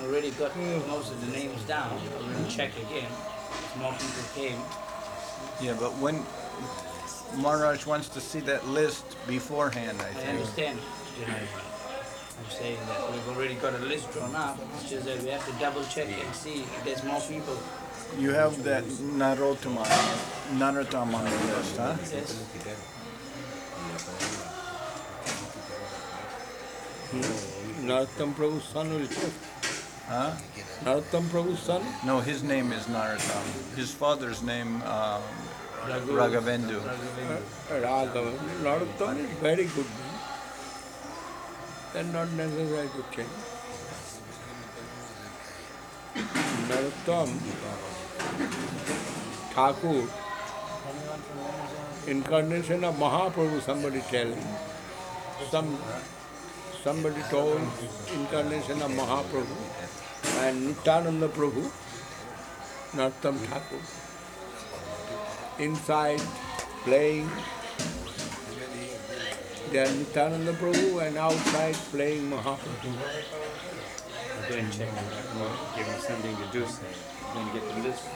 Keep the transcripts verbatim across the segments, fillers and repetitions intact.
already got most of the names down. I'm going to check again. More people came. Yeah, but when Maharaj wants to see that list beforehand, I I think. understand, Janai. I'm saying that we've already got a list drawn up. It's just that we have to double check and see if there's more people. You have that Narottama, Narottam on the list, huh? Yes. Narottam Prabhu's son will check. Huh? Narottam Prabhu's son? No, his name is Narottam. His father's name, um, Raghavendu. Uh, Raghavan. Narottam is very good name. Then not necessary to change. Narottam Thakur, incarnation of Mahaprabhu, somebody tell him. Some, somebody told incarnation of Mahaprabhu and Nityananda Prabhu, Narottam Thakur. Inside playing, they are Nityananda Prabhu, and outside playing Mahaprabhu. I'll go and check. Give me something to do. I'm going to get the list.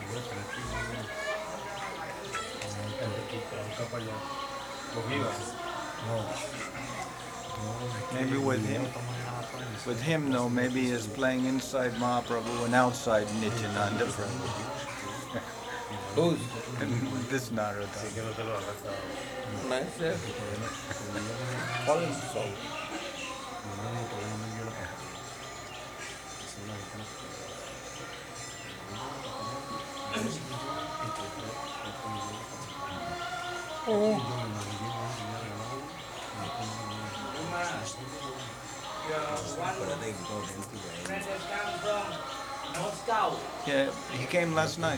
Maybe with him, with him though, maybe he's playing inside Mahaprabhu and outside Nityananda Prabhu. Who's? This Narada. Nice, yeah. Call him so. Friend has come from Moscow. Yeah, he came last night.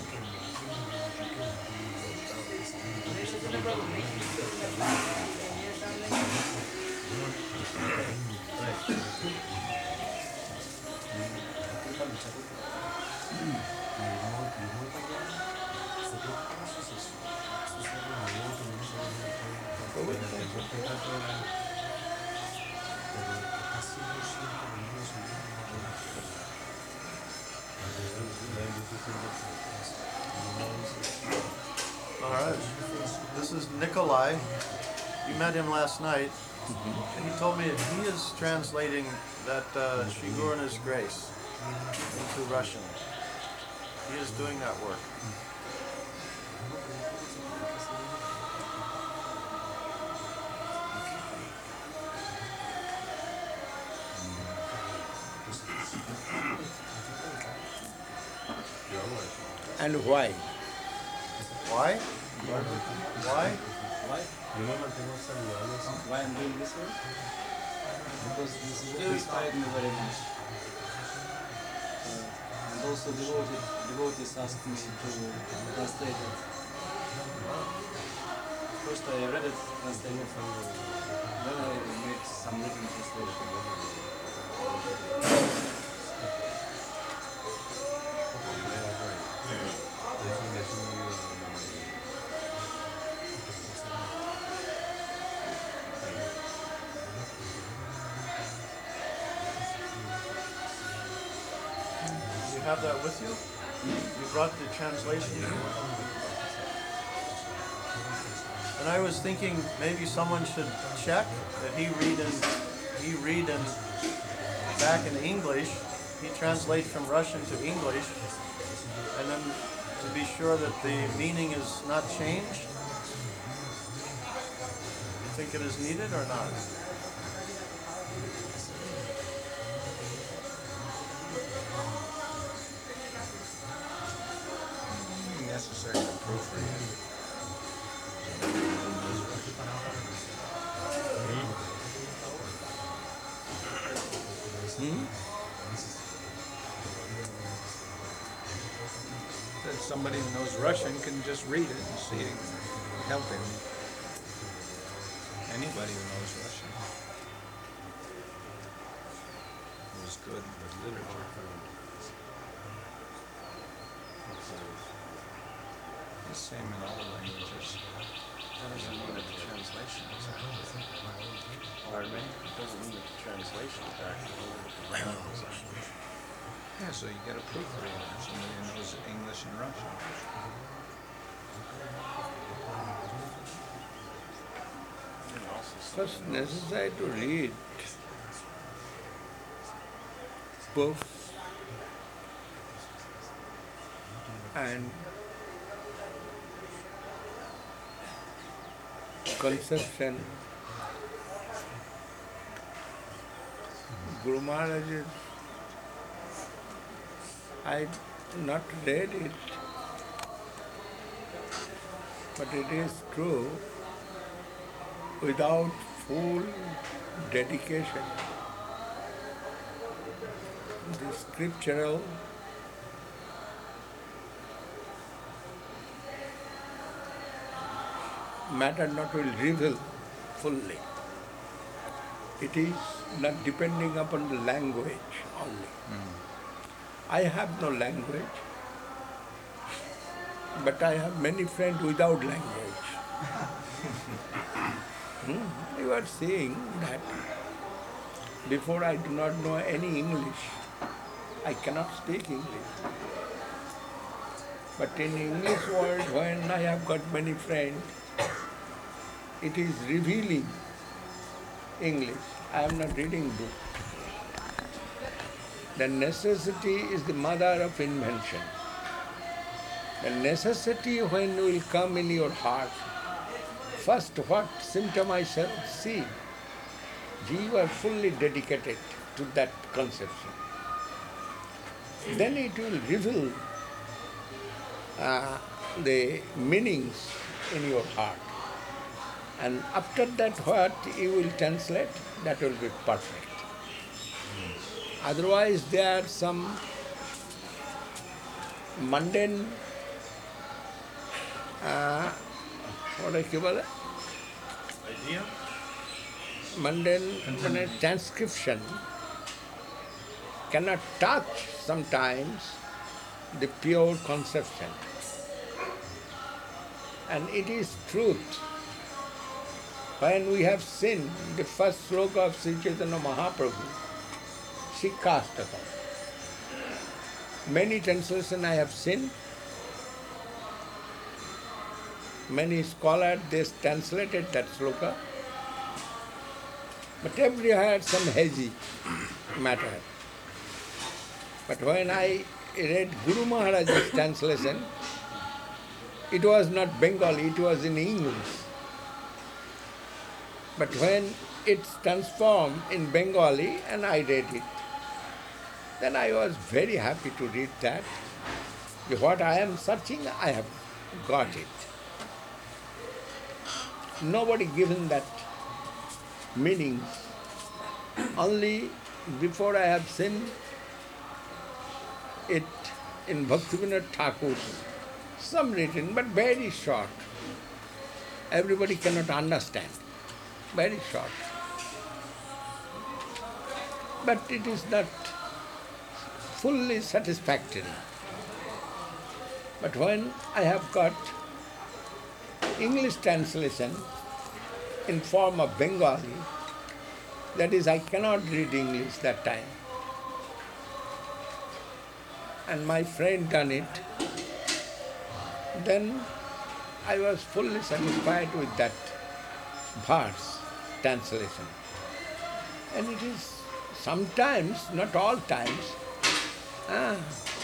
Maharaj, this is Nikolai. You met him last night, mm-hmm. and he told me that he is translating that uh, Sri Guruna's grace into Russian. He is doing that work. And why? Why? Why? Why? Why I'm doing this way? Because this book inspired me very much. Uh, and also devotee, devotees asked me to translate it. First I read it, translated, then I made some written translation. You have that with you? You brought the translation? And I was thinking maybe someone should check that he read in he read in back in English. He translates from Russian to English, and then to be sure that the meaning is not changed. You think it is needed or not? Necessary to proofread. Hmm? That somebody who knows Russian can just read it and see it, help him. Anybody who knows Russian is good with literature. The same in all languages. That doesn't mean that the translation is accurate. Pardon me? It doesn't mean that the translation is accurate. Yeah, so you get a proofreader, somebody who knows English and Russian. First necessary to read books and conception. Guru Maharaj is, I not read it, but it is true, without full dedication, the scriptural matter not will reveal fully. It is not depending upon the language only. Mm. I have no language, but I have many friends without language. Hmm? You are seeing that before I do not know any English, I cannot speak English. But in English world, when I have got many friends, it is revealing English. I am not reading book. The necessity is the mother of invention. The necessity when will come in your heart, first what symptom I shall see, you are fully dedicated to that conception. Then it will reveal uh, the meanings in your heart. And after that what you will translate, that will be perfect. Otherwise there are some mundane, uh, what I call it? Idea? Mundane uh, transcription cannot touch sometimes the pure conception. And it is truth. When we have seen the first sloka of Sri Chaitanya Mahaprabhu, Sikkastakam. Many translations I have seen, many scholars, they translated that sloka, but everywhere some hazy matter. But when I read Guru Maharaj's translation, it was not Bengali, it was in English. But when it's transformed in Bengali and I read it, then I was very happy to read that. What I am searching, I have got it. Nobody given that meaning. Only before I have seen it in Bhaktivinoda Thakur, some written, but very short. Everybody cannot understand. Very short. But it is not fully satisfactory. But when I have got English translation in form of Bengali, that is, I cannot read English that time. And my friend done it, then I was fully satisfied with that verse translation. And it is sometimes, not all times, ah,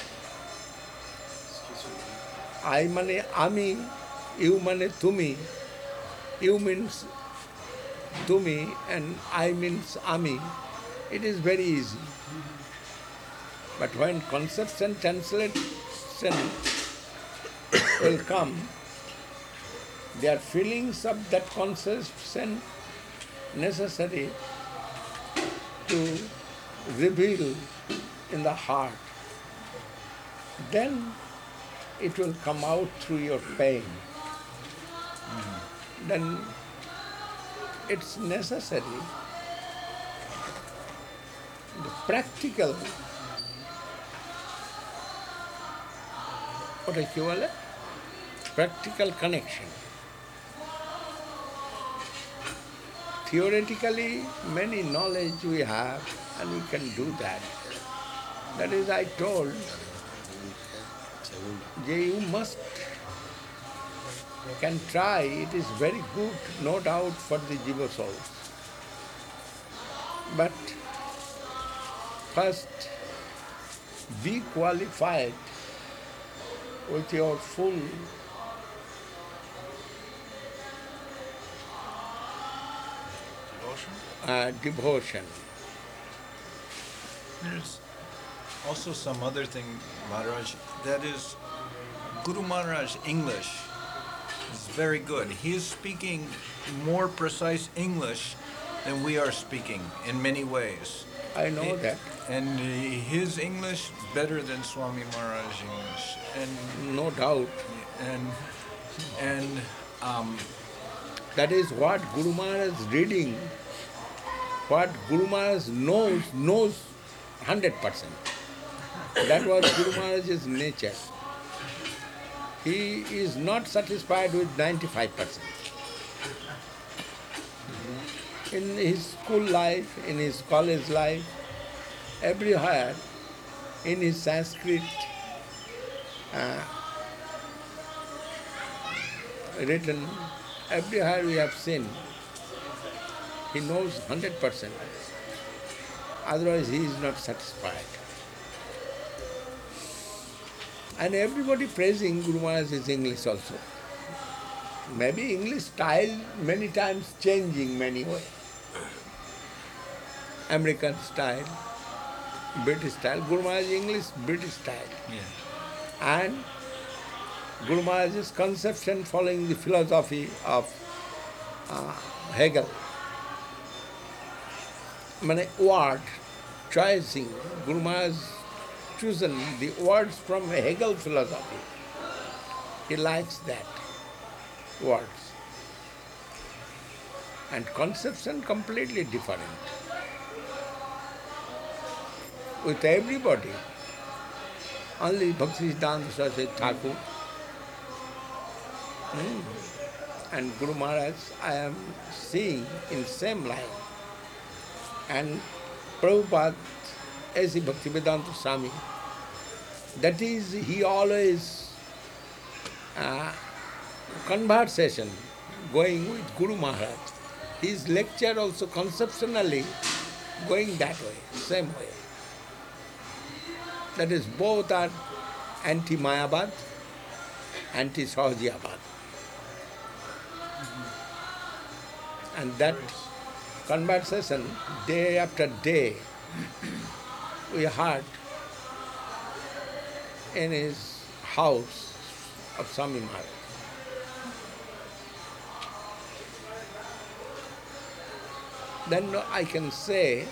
I mane ami, you mane tumi, you means tumi and I means ami. It is very easy. But when conception translation will come, their feelings of that conception necessary to reveal in the heart. Then it will come out through your pain. Mm-hmm. Then it's necessary, the practical, what I call it, practical connection. Theoretically, many knowledge we have and we can do that. That is, I told, that you must, can try, it is very good, no doubt, for the jiva souls. But first, be qualified with your full Devotion? uh, devotion. There's also some other thing, Maharaj, that is Guru Maharaj English is very good. He is speaking more precise English than we are speaking in many ways. I know It- that, And his English better than Swami Maharaj English. And no doubt. and and um, That is what Guru Maharaj is reading, what Guru Maharaj knows, knows one hundred percent. That was Guru Maharaj's nature. He is not satisfied with ninety-five percent. In his school life, in his college life, everywhere, in his Sanskrit uh, written, everywhere we have seen, he knows one hundred percent. Otherwise he is not satisfied. And everybody praising Guru Maharaj's English also. Maybe English style many times changing many ways. American style, British style, Guru Maharaj's English, British style. yeah. And Guru Maharaj's conception following the philosophy of uh, Hegel. Mane word, choosing, Guru Maharaj chosen the words from Hegel philosophy. He likes that words. And conception completely different. With everybody, only Bhaktisiddhanta Saraswati Thakur hmm, and Guru Maharaj I am seeing in same line. And Prabhupada, as a Bhaktivedanta Swami, that is, he always uh, conversation going with Guru Maharaj. His lecture also conceptually going that way, same way. That is, both are anti-Mayabad, anti-Sahajiyabad. And that conversation, day after day, we heard in his house of Swami Maharaj. Then I can say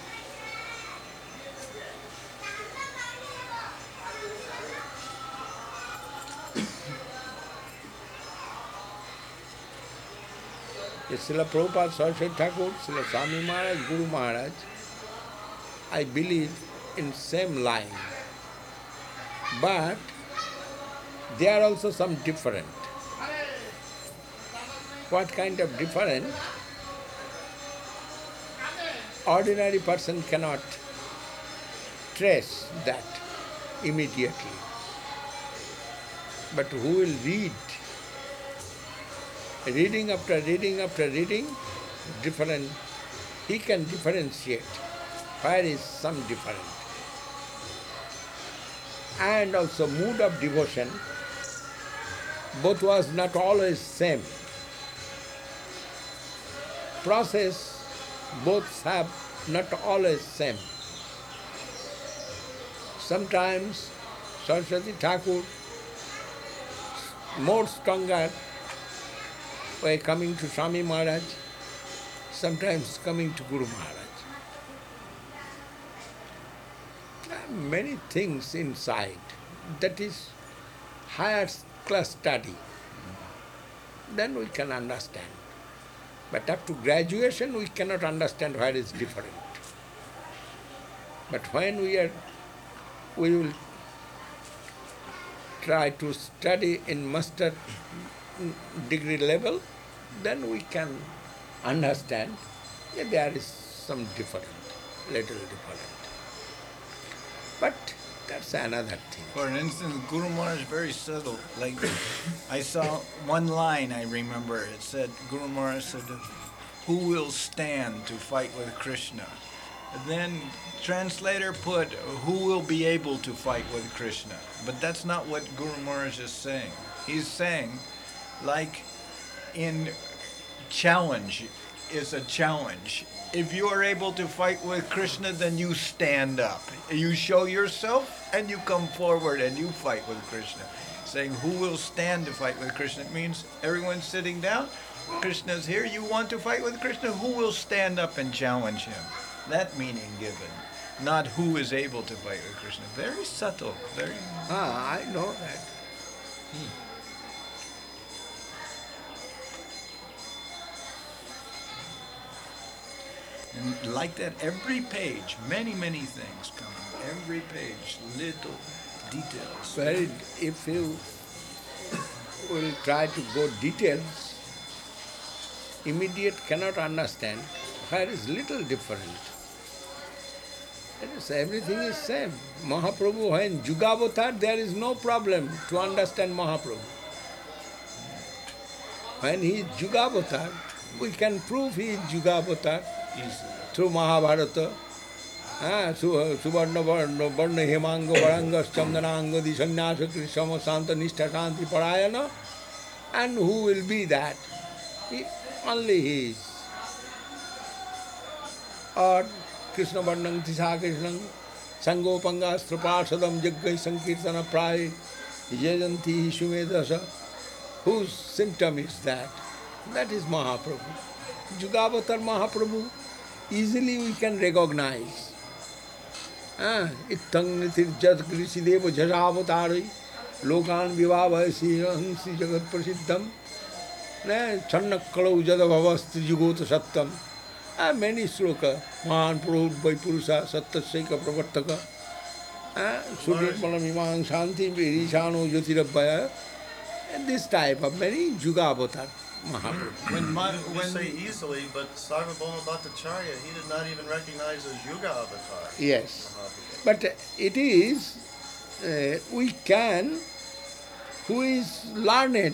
Srila Prabhupada, Saraswati Thakur, Srila Swami Maharaj, Guru Maharaj, I believe in same line. But there are also some different. What kind of different? Ordinary person cannot trace that immediately. But who will read? Reading after reading after reading, different, he can differentiate where is some different. And also mood of devotion, both was not always same. Process, both have not always same. Sometimes Saraswati Thakur more stronger by coming to Swami Maharaj, sometimes coming to Guru Maharaj. There are many things inside. That is higher class study. Then we can understand. But up to graduation we cannot understand where it's different. But when we are, we will try to study in master degree level, then we can understand that there is some different, little different. But That's another thing. For instance, Guru Maharaj is very subtle. Like, I saw one line, I remember, it said, Guru Maharaj said, who will stand to fight with Krishna? And then translator put, who will be able to fight with Krishna? But that's not what Guru Maharaj is saying. He's saying, like, in challenge is a challenge. If you are able to fight with Krishna, then you stand up. You show yourself and you come forward and you fight with Krishna. Saying who will stand to fight with Krishna, it means everyone's sitting down. Krishna's here. You want to fight with Krishna? Who will stand up and challenge him? That meaning given. Not who is able to fight with Krishna. Very subtle. Very. Ah, I know that. And like that, every page, many, many things coming. Every page, little details. Very, if you will try to go details, immediate cannot understand. Where is little different. It is, everything is same. Mahaprabhu, when Jugavatar, there is no problem to understand Mahaprabhu. When he is Jugavatar, we can prove he is Jugavatar through Mahabharata. Ah, Suvarna Varna Varna Hemanga Varangas Chandananga Di Sannyasa Krishama Santa Nishtha Shanti Parayana. And who will be that? He, only he is. Or Krishna Varnang Tisa Krishnang Sangopanga Strapasadam Jaggai Sankirtana Prai Yajanti Shumedasa. Whose symptom is that? That is Mahaprabhu. Jugavatar Mahaprabhu, easily we can recognize. Ah, Ittang Nitir Jat Krisideva Jajavatarai Lokan Vivavasi Hansi Jagat Prasiddham Channakkalo Jadavavasti Jugota Sattam. Ah, many sloka. Mahan Purut by Purusa Sattaseka Pravartaka. Ah, Sudir Malamimang Shanti Virishano Jyotirabhaya. And this type of many Jugavatar Mahaprabhu. When, Ma- You when say easily, but Sarvabhauma Bhattacharya, he did not even recognize as Yuga Avatar. Yes. Mahaprabhu. But it is, uh, we can, who is learned,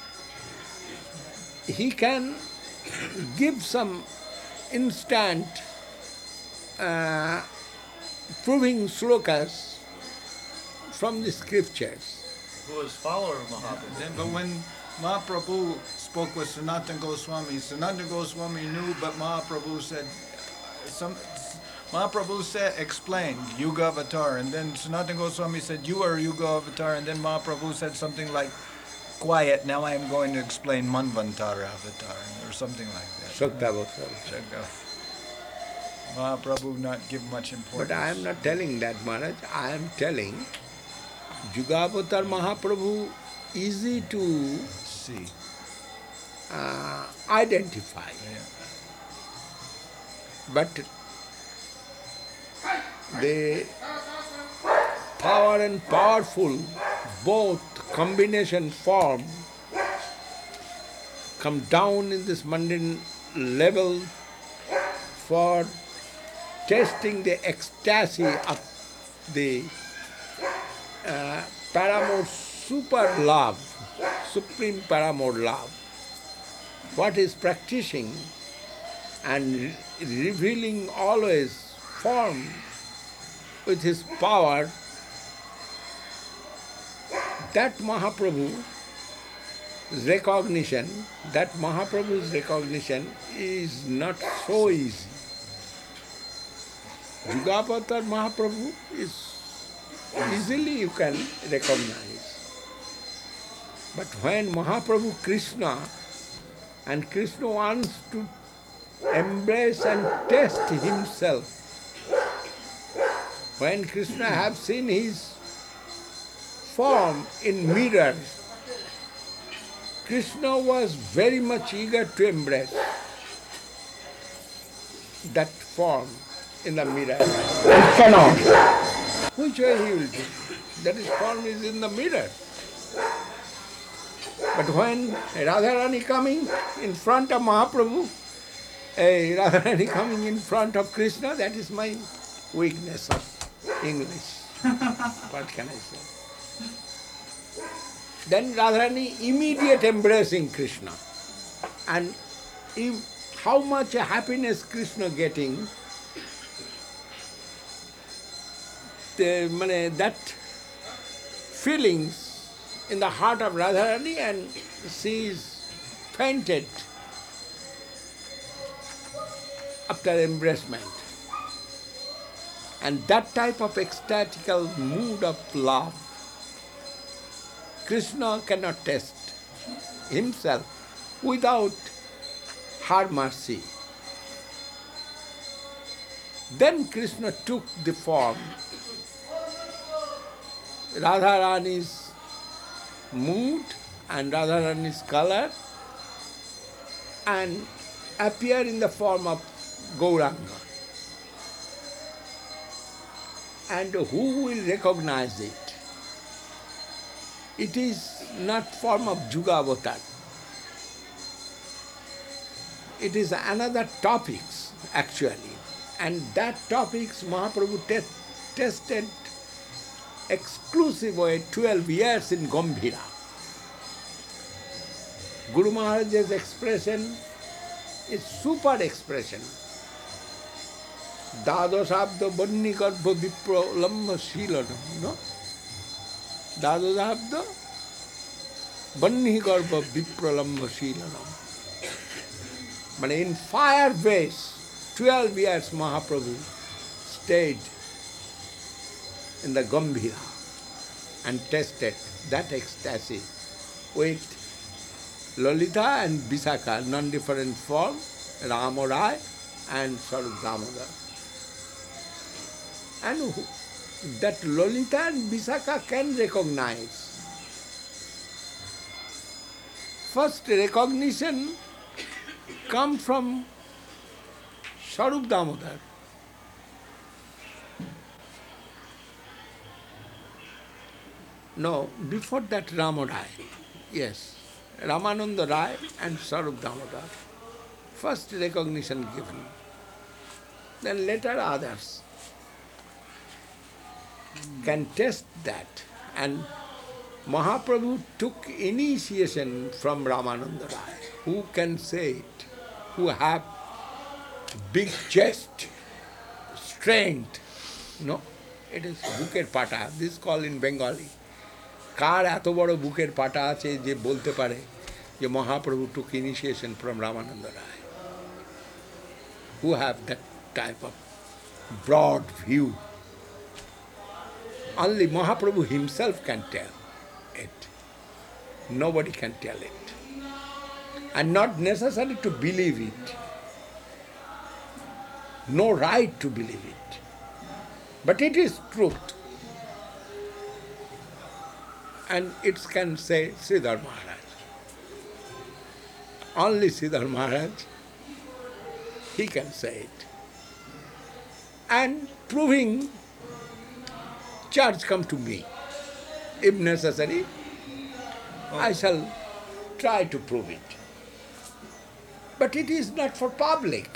he can give some instant uh, proving slokas from the scriptures. Who was follower of Mahaprabhu. Then, but when Mahaprabhu spoke with Sanatana Goswami, Sanatana Goswami knew, but Mahaprabhu said, some, Mahaprabhu said, explained Yuga Avatar, and then Sanatana Goswami said, you are Yuga Avatar, and then Mahaprabhu said something like, quiet, now I am going to explain Manvantara Avatar, or something like that. Shaktavatar. Shakta. Mahaprabhu not give much importance. But I am not telling that, Maharaj. I am telling Jugavatar Mahaprabhu easy to See. uh, identify. Yeah. But the power and powerful, both combination form, come down in this mundane level for testing the ecstasy of the uh, paramour super love, supreme paramour love. What is practicing and re- revealing always form with his power, that Mahaprabhu's recognition, that Mahaprabhu's recognition is not so easy. Jugavatar Mahaprabhu is easily you can recognize. But when Mahaprabhu Krishna, and Krishna wants to embrace and test himself, when Krishna have seen his form in mirror, Krishna was very much eager to embrace that form in the mirror. It cannot. Which way he will do? That his form is in the mirror. But when Radharani coming in front of Mahaprabhu, eh, Radharani coming in front of Krishna, that is my weakness of English. What can I say? Then Radharani immediate embracing Krishna. And if, how much happiness Krishna getting, the, mane, that feelings in the heart of Radharani, and she is fainted after embracement. And that type of ecstatical mood of love, Krishna cannot test himself without her mercy. Then Krishna took the form, Radharani's mood and Radharani's color, and appeared in the form of Gauranga. And who will recognize it? It is not form of Juga Avatar. It is another topics actually. And that topics Mahaprabhu te- tested exclusive way twelve years in Gambhira. Guru Maharaj's expression is super expression. Dado Sabdo Banni Garbha Vipra Lamma Shilanam, no? Dado Sabdo Banni Garbha Vipra Lamma Shilanam. But in fire base, twelve years Mahaprabhu stayed in the Gambhira and tested that ecstasy with Lalita and Visakha, non-different form, Ramarai and Sarup Damodar. And who- that Lalita and Visakha can recognize. First recognition come from Sarup Damodar. No, before that Rama Rai, yes, Ramananda Rai and Sarup Damodar. First recognition given, then later others can test that. And Mahaprabhu took initiation from Ramananda Rai. Who can say it? Who have big chest, strength. No, it is buker pata. This is called in Bengali. কার এত বড় বুকের পাটা আছে যে বলতে পারে যে Mahaprabhu took initiation from Ramananda Rai? Who have that type of broad view? Only Mahaprabhu himself can tell it. Nobody can tell it. And not necessary to believe it. No right to believe it. But it is truth. And it can say Sridhar Maharaj. Only Sridhar Maharaj, he can say it. And proving, charge come to me. If necessary, I shall try to prove it. But it is not for public.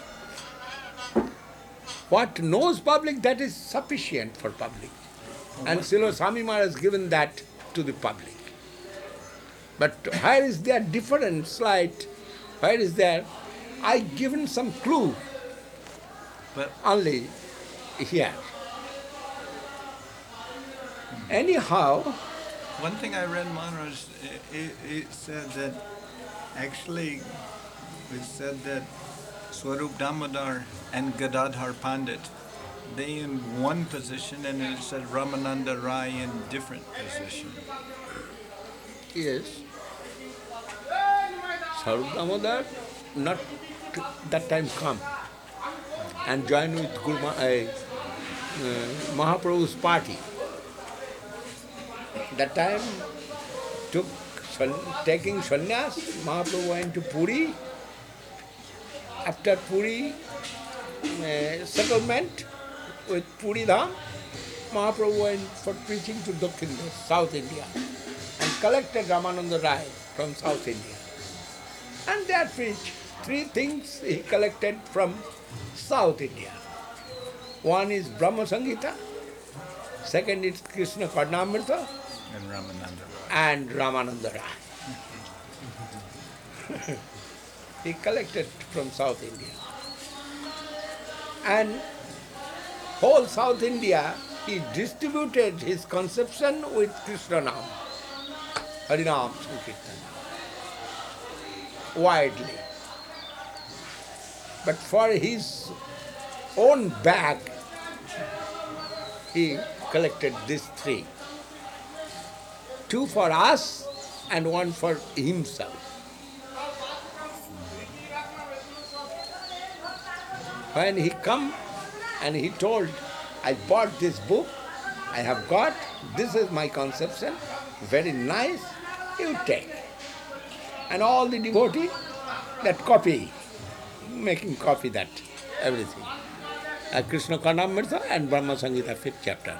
What knows public, that is sufficient for public. And Srila Swami Maharaj has given that to the public. But where is there different slight? Where is there? I given some clue. But Only here. Anyhow, one thing I read, Maharaj, it, it said that actually it said that Swarup Damodar and Gadadhar Pandit, they in one position, and it said Ramananda Rai in different position. yes, Sarup Damodar not that time come and join with Guru Ma- uh, uh, Mahaprabhu's party. That time took san- taking sannyas, Mahaprabhu went to Puri. After Puri uh, settlement with Puri Dham, Mahaprabhu went for preaching to Dakshin, South India, and collected Ramananda Rai from South India. And there preached three things he collected from South India. One is Brahma Sangita, Second is Krishna Karnamrita And Ramananda Roy. and Ramananda Rai. He collected from South India. And whole South India, he distributed his conception with Krishna Nam, Harinam Sankirtan, widely. But for his own bag, he collected these three. Two for us and one for himself. When he come and he told, I bought this book, I have got, this is my conception, very nice, you take. And all the devotees that copy, making copy that, everything. Uh, Krishna Karnamrita and Brahma Samhita, fifth chapter.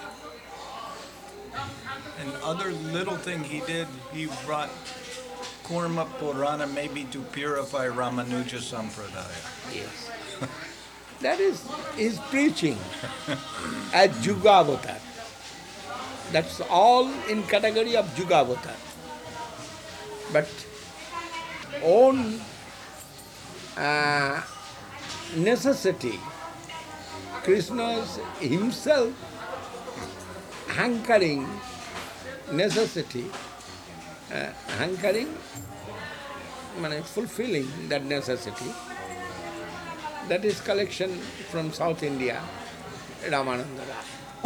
And other little thing he did, he brought Kurma Purana maybe to purify Ramanuja Sampradaya. Yes. That is his preaching as Yugavatar. That's all in category of Yugavatar. But own uh, necessity, Krishna's himself hankering necessity, uh, hankering, meaning fulfilling that necessity. That is collection from South India, Ramananda Rai.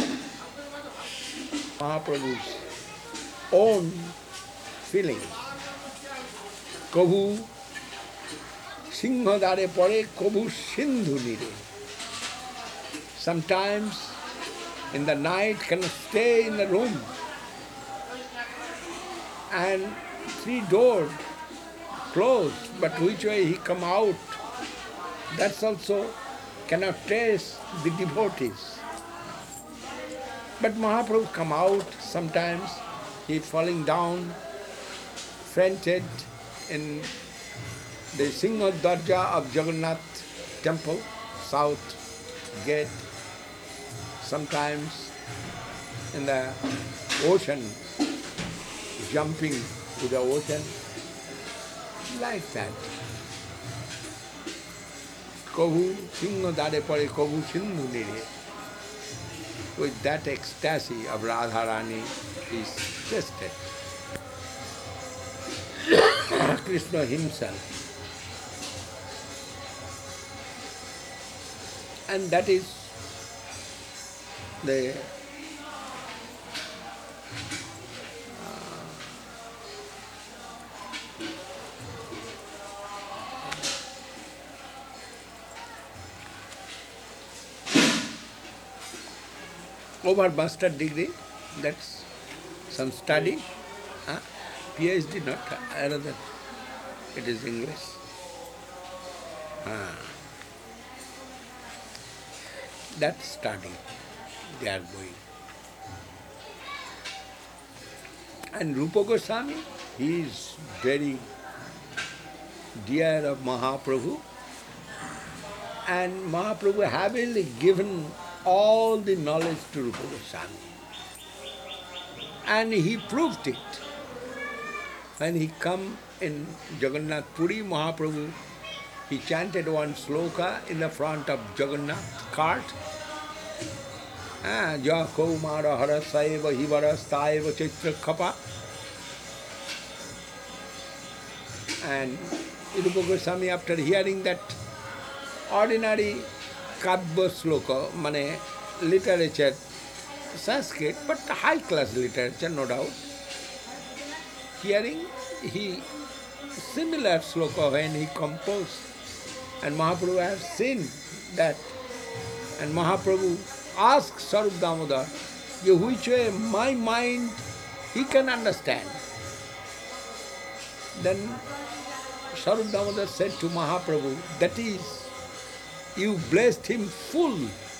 Mahaprabhu's own feelings. Kabhu Singhadare pore, Kabhu Sindhu nire. Sometimes in the night cannot stay in the room. And three doors closed, but which way he come out, that's also cannot trace the devotees. But Mahaprabhu come out, sometimes he falling down, fainted in the Singha Darja of Jagannath temple, south gate, sometimes in the ocean, jumping to the ocean, like that. Kabhu Singha Dare Pare Kabhu Sindhu Nire. With that ecstasy of Radharani is tested. Krishna himself. And that is the over master degree, that's some study, huh? PhD not another, it is English. Ah. That study they are going. And Rupa Goswami, he is very dear of Mahaprabhu, and Mahaprabhu having given all the knowledge to Rupa Goswami. And he proved it. When he come in Jagannath Puri, Mahaprabhu, he chanted one sloka in the front of Jagannath cart. Ja Kaumara Hara Saiva Hivara Staiva Chitra Khapa. And Rupa Goswami, after hearing that ordinary Kavya sloka, mane literature, Sanskrit, but high class literature, no doubt. Hearing, he similar sloka when he composed, and Mahaprabhu has seen that, and Mahaprabhu asked Sarup Damodar, which way my mind he can understand. Then Sarup Damodar said to Mahaprabhu, that is, you blessed him full.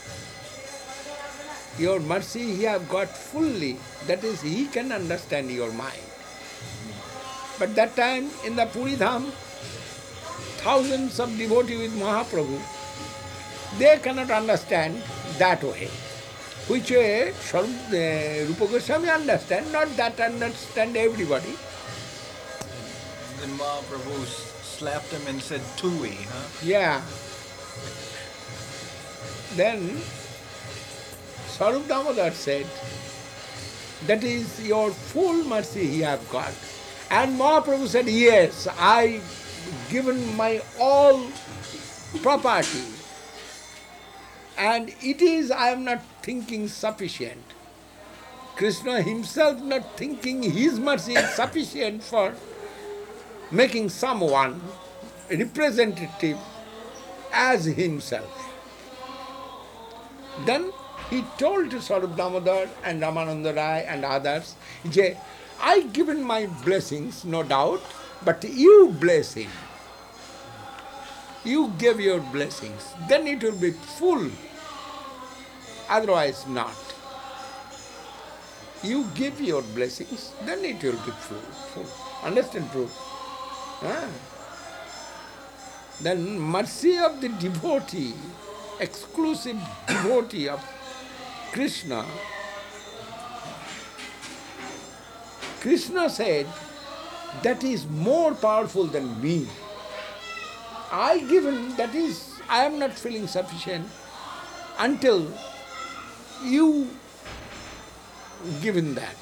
Your mercy he have got fully. That is, he can understand your mind. But that time in the Puri Dham, thousands of devotees with Mahaprabhu, they cannot understand that way. which way Swarup, uh, Rupa Goswami understand, not that understand everybody. Then Mahaprabhu s- slapped him and said, Tui, huh? Yeah. Then Swarup Damodar said, that is your full mercy he have got. And Mahaprabhu said, yes, I given my all property. And it is, I am not thinking sufficient. Krishna himself not thinking his mercy is sufficient for making someone representative as himself. Then he told to Swarup Damodar and Ramananda Rai and others, Je, I given my blessings, no doubt, but you bless him. You give your blessings, then it will be full, otherwise not. You give your blessings, then it will be full. full. Understand, true? Ah. Then mercy of the devotee, exclusive devotee of Krishna, Krishna said, that is more powerful than me. I given, that is, I am not feeling sufficient until you given that.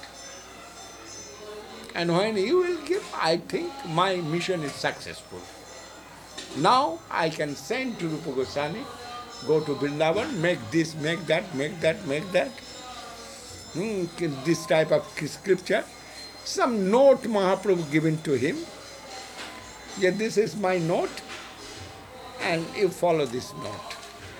And when you will give, I think my mission is successful. Now I can send to Rupa Goswami, go to Vrindavan, make this, make that, make that, make that. Hmm, this type of scripture. Some note Mahaprabhu given to him. Yeah, this is my note, and you follow this note.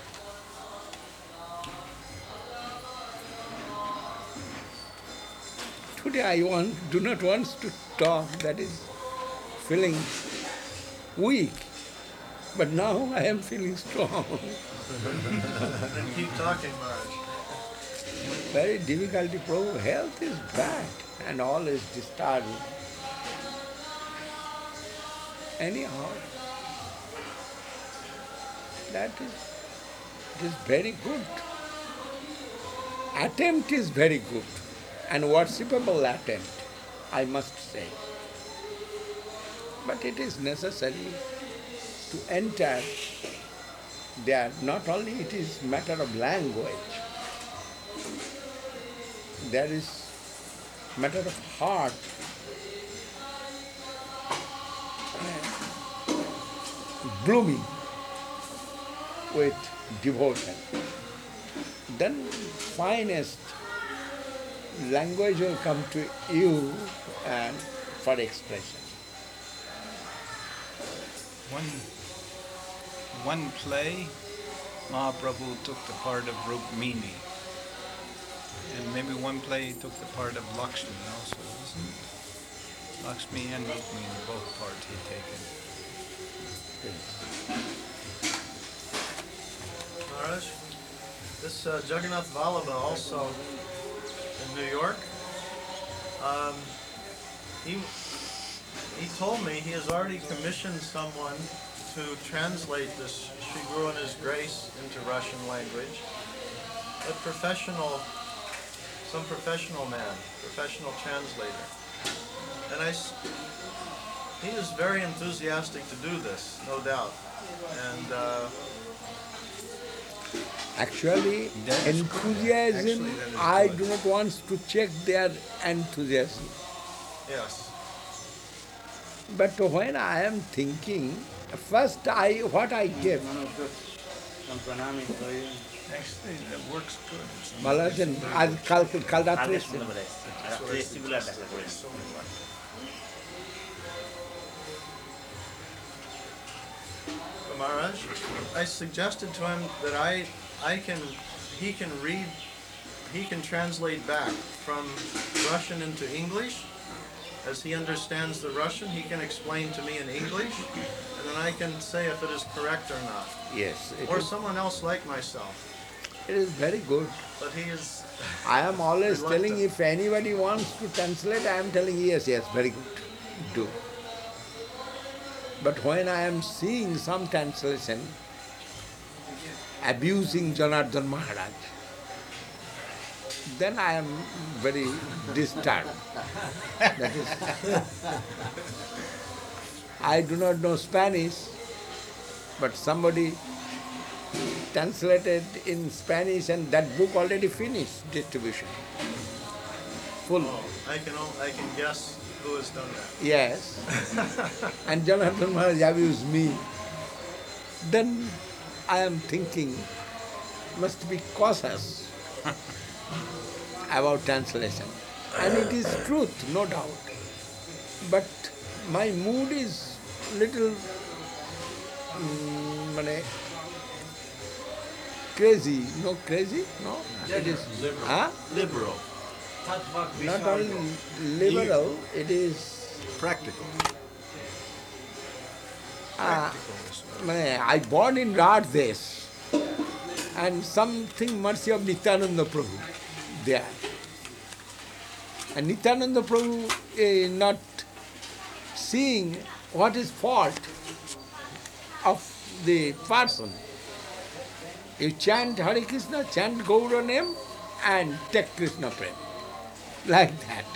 Today I want, do not want to talk, that is feeling weak. But now I am feeling strong. Then keep talking, Maharaj. Very difficulty, Prabhu. Health is bad and all is disturbed. Anyhow, that is, it is very good. Attempt is very good and worshipable attempt, I must say. But it is necessary to enter there. Not only it is matter of language, there is matter of heart. Blooming with devotion. Then finest language will come to you and for expression. One, one play, Mahaprabhu took the part of Rukmini. And maybe one play he took the part of Lakshmi also, wasn't it? Lakshmi and Rukmini, both parts he taken. Maharaj, this uh, Jagannath Vallabha also in New York, um, he, he told me he has already commissioned someone to translate this Shri Guru and His Grace into Russian language. A professional, some professional man, professional translator. And I, s- he is very enthusiastic to do this, no doubt. And uh, Actually, That is enthusiasm, Actually, that is I good. do not want to check their enthusiasm. yes, But when I am thinking, first I what I give, Some pranami for you. Actually, that works good. It's not- Malajan, আজ কাল কাল রাত্রে আগে সন্ধ্যাবেলা এসছে রাত্রে এসছিগুলো আর দেখা করে Maharaj, I suggested to him that I, I can, he can read, he can translate back from Russian into English. As he understands the Russian, he can explain to me in English, and then I can say if it is correct or not. Yes, it Or is, someone else like myself. it is very good. But he is, I am always Reluctant. telling if anybody wants to translate, I am telling yes, yes, very good, do. But when I am seeing some translation abusing Janardhan Maharaj, then I am very disturbed. That is, I do not know Spanish, but somebody translated in Spanish and that book already finished distribution. Full. I can al- I can guess who has done that. Yes. And Jonathan Maharaj abused me. Then I am thinking, must be cautious about translation. And it is truth, no doubt. But my mood is little mm, mane, crazy. No crazy? No? It is Liberal. huh? Liberal. Not only liberal, it is Practical. uh, mane, I born in Radhesh and something mercy of Nityananda Prabhu there. And Nityananda Prabhu is not seeing what is fault of the person. You chant Hare Krishna, chant Gaura name and take Krishna Prem. Like that.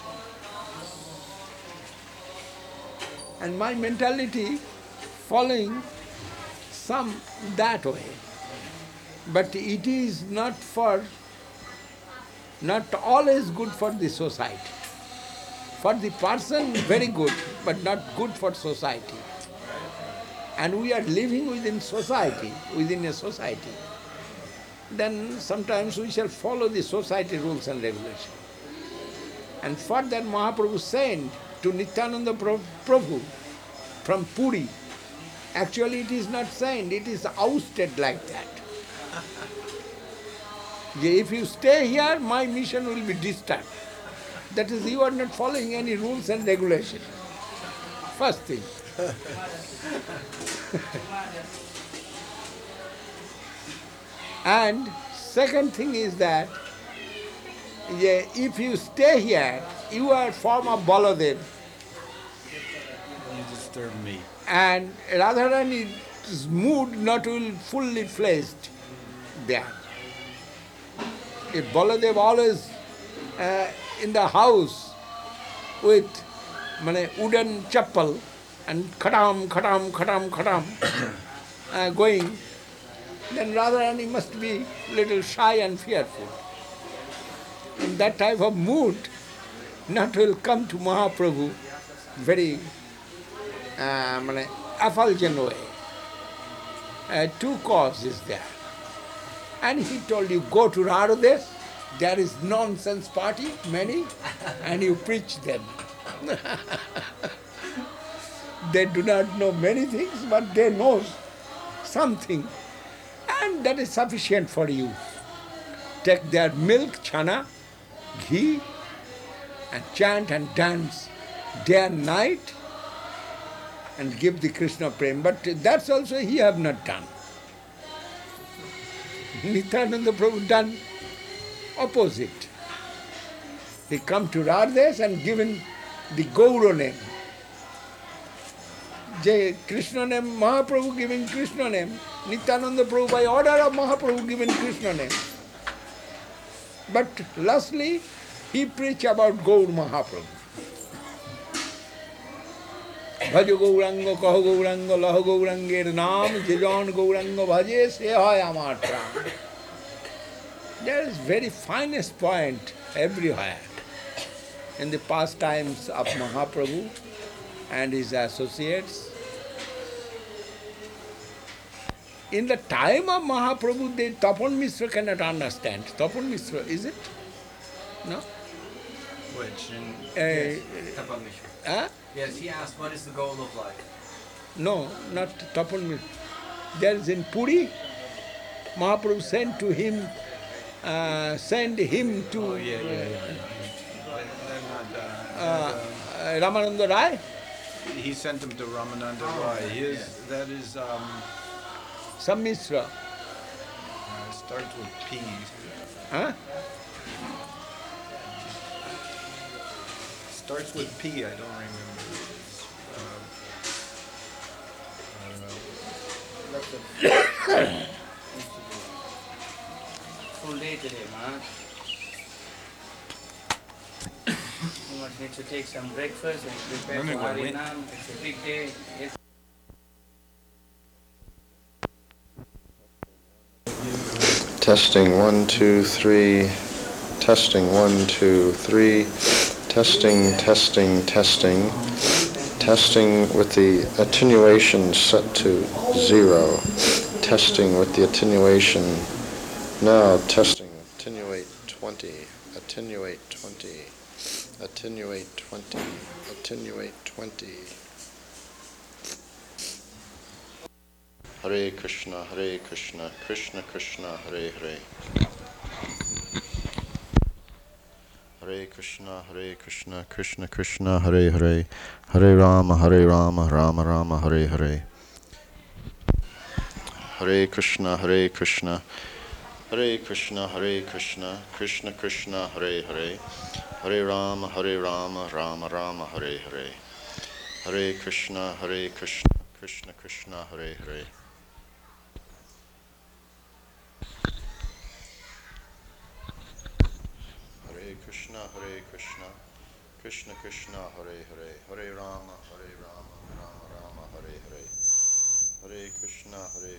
And my mentality following some that way. But it is not for, not always good for the society. For the person, very good, but not good for society. And we are living within society, within a society. Then sometimes we shall follow the society rules and regulations. And for that Mahaprabhu sent to Nityananda Prabhu from Puri. Actually it is not sent, it is ousted like that. If you stay here, my mission will be disturbed. That is, you are not following any rules and regulations. First thing. And second thing is that yeah, if you stay here, you are form of Baladev. You disturb me. And Radharani's mood not will fully fleshed there. If Baladev always uh, in the house with mane, wooden chappal and khatam, khatam, khatam, khatam uh, going, then Radharani must be little shy and fearful. In that type of mood, not will come to Mahaprabhu very uh, mane, effulgent way. Uh, two causes there. And he told you, go to Radhadesh, there is nonsense party, many, and you preach them. They do not know many things, but they know something. And that is sufficient for you. Take their milk, chana, ghee, and chant and dance day and night, and give the Krishna prem. But that's also he have not done. Nityananda Prabhu done opposite. He come to Radhesh and given the Gaura name. Jai Krishna name, Mahaprabhu giving Krishna name. Nityananda Prabhu by order of Mahaprabhu giving Krishna name. But lastly, he preach about Gaur Mahaprabhu. Bhajo Gauranga, Kaho Gauranga, Laho Gauranger Naam, Jejan Gauranga Bhaje, Se Hoy Amar Pran. There is very finest point everywhere in the pastimes of Mahaprabhu and his associates. In the time of Mahaprabhu, the Tapan Mishra cannot understand. Tapan Mishra, is it? No? Which? In, Uh, Tapan Mishra. huh? Yes, he asked, what is the goal of life? No, not Tapan Mishra. There is in Puri, Mahaprabhu sent to him, uh, sent him to oh, yeah, yeah, yeah. But they're not, uh, uh, uh, Ramananda Rai. he sent him to Ramananda Rai. His, that is, um, Some Mishra. uh, starts with P. Huh? Starts with P, I don't remember. Uh, I don't know. Full day today, man. must need to take some breakfast and prepare Anyway, for we- Harinam. It's a big day. Yes. Testing one, two, three. Testing one, two, three. Testing, testing, testing. Testing with the attenuation set to zero. Testing with the attenuation. Now testing. Attenuate twenty. Attenuate twenty. Attenuate twenty. Attenuate twenty. Hare Krishna, Hare Krishna, Krishna Krishna, Hare Hare. Hare Krishna, Hare Krishna, Krishna Krishna, Hare Hare. Hare Rama, Hare Rama, Rama Rama, Hare Hare. Hare Krishna, Hare Krishna, Hare Krishna, Hare Krishna, Krishna Krishna, Hare Hare. Hare Rama, Hare Rama, Rama Rama, Hare Hare. Hare Krishna, Hare Krishna, Krishna Krishna, Hare Hare. Hare Krishna, Hare Krishna, Krishna Krishna, Hare Hare. Hare Rama, Hare Rama, Rama Rama, Hare Hare. Hare Krishna, Hare